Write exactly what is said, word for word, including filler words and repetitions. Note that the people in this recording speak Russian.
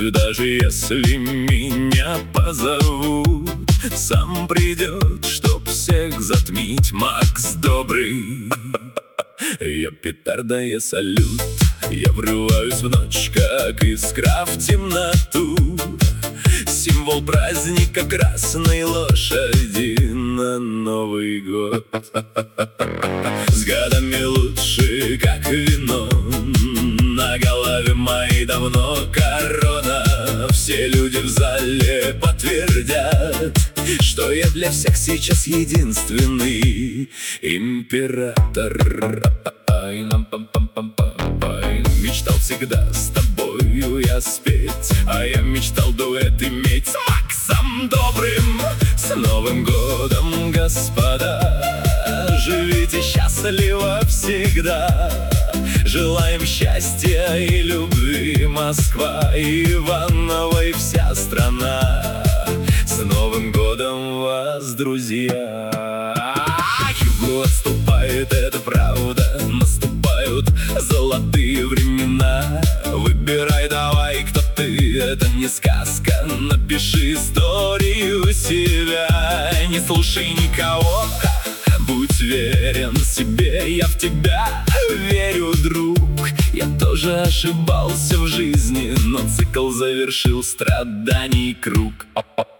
даже если меня позовут, сам придет, чтоб всех затмить. Макс Добрый. Я петарда, я салют, я врываюсь в ночь, как искра в темноту. Символ праздника красной лошади на Новый год. С годами лучше, как вино, на голове моей давно корона. Все люди в зале подтвердят, что я для всех сейчас единственный император. Мечтал всегда с тобою я спеть, а я мечтал дуэт иметь с Максом Добрым. С Новым годом, господа! Живите счастливо всегда. Желаем счастья и любви, Москва, Иваново и вся страна. С Новым годом вас, друзья! Юго отступает, это правда, наступают золотые времена. Выбирай давай, кто ты, это не сказка. Напиши историю себя, не слушай никого, будь верен себе. Я в тебя верю, друг. Я тоже ошибался в жизни, но цикл завершил страданий круг.